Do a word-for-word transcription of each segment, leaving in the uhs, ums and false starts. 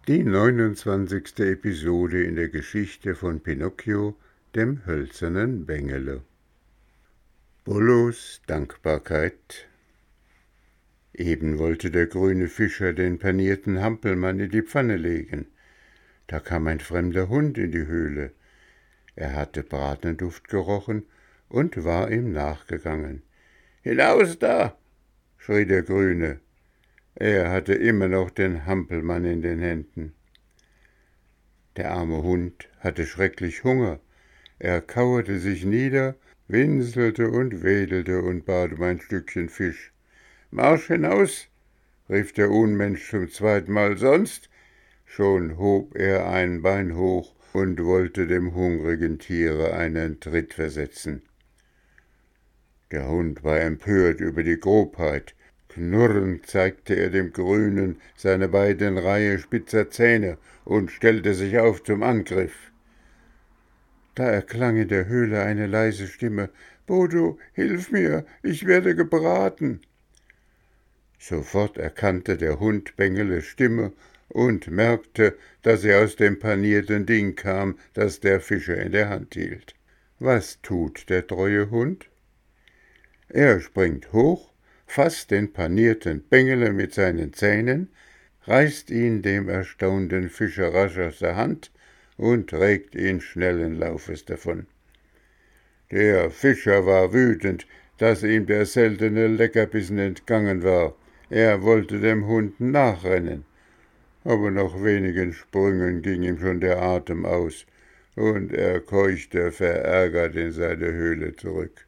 Die neunundzwanzigste Episode in der Geschichte von Pinocchio, dem hölzernen Bengele. Bollos Dankbarkeit. Eben wollte der grüne Fischer den panierten Hampelmann in die Pfanne legen. Da kam ein fremder Hund in die Höhle. Er hatte Bratenduft gerochen und war ihm nachgegangen. »Hinaus da!« schrie der Grüne. Er hatte immer noch den Hampelmann in den Händen. Der arme Hund hatte schrecklich Hunger. Er kauerte sich nieder, winselte und wedelte und bat um ein Stückchen Fisch. »Marsch hinaus«, rief der Unmensch zum zweiten Mal, »sonst«, schon hob er ein Bein hoch und wollte dem hungrigen Tiere einen Tritt versetzen. Der Hund war empört über die Grobheit. Knurrend zeigte er dem Grünen seine beiden Reihe spitzer Zähne und stellte sich auf zum Angriff. Da erklang in der Höhle eine leise Stimme. »Bodo, hilf mir, ich werde gebraten!« Sofort erkannte der Hund Bengeles Stimme und merkte, dass sie aus dem panierten Ding kam, das der Fischer in der Hand hielt. Was tut der treue Hund? Er springt hoch, fasst den panierten Bengele mit seinen Zähnen, reißt ihn dem erstaunten Fischer rasch aus der Hand und trägt ihn schnellen Laufes davon. Der Fischer war wütend, dass ihm der seltene Leckerbissen entgangen war. Er wollte dem Hund nachrennen, aber nach wenigen Sprüngen ging ihm schon der Atem aus, und er keuchte verärgert in seine Höhle zurück.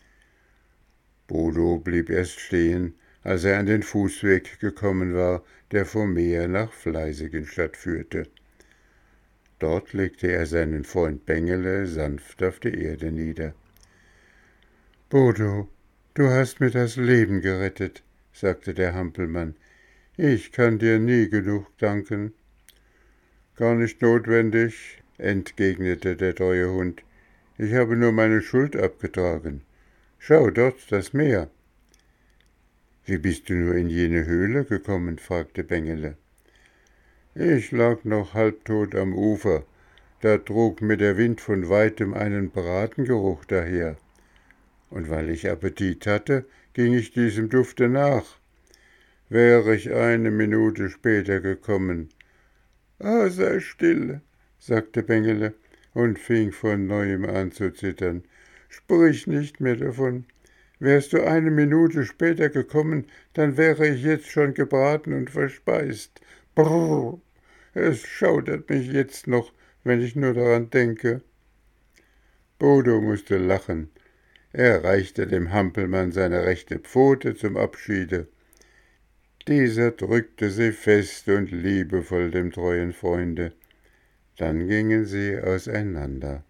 Bodo blieb erst stehen, als er an den Fußweg gekommen war, der vom Meer nach Fleißigenstadt führte. Dort legte er seinen Freund Bengele sanft auf die Erde nieder. »Bodo, du hast mir das Leben gerettet«, sagte der Hampelmann. »Ich kann dir nie genug danken.« »Gar nicht notwendig«, entgegnete der treue Hund. »Ich habe nur meine Schuld abgetragen. Schau dort, das Meer.« »Wie bist du nur in jene Höhle gekommen?« fragte Bengele. »Ich lag noch halbtot am Ufer, da trug mir der Wind von weitem einen Bratengeruch daher. Und weil ich Appetit hatte, ging ich diesem Dufte nach. Wäre ich eine Minute später gekommen.« »Ah, sei still«, sagte Bengele und fing von neuem an zu zittern. »Sprich nicht mehr davon. Wärst du eine Minute später gekommen, dann wäre ich jetzt schon gebraten und verspeist. Brrr, es schaudert mich jetzt noch, wenn ich nur daran denke.« Bodo musste lachen. Er reichte dem Hampelmann seine rechte Pfote zum Abschiede. Dieser drückte sie fest und liebevoll dem treuen Freunde. Dann gingen sie auseinander.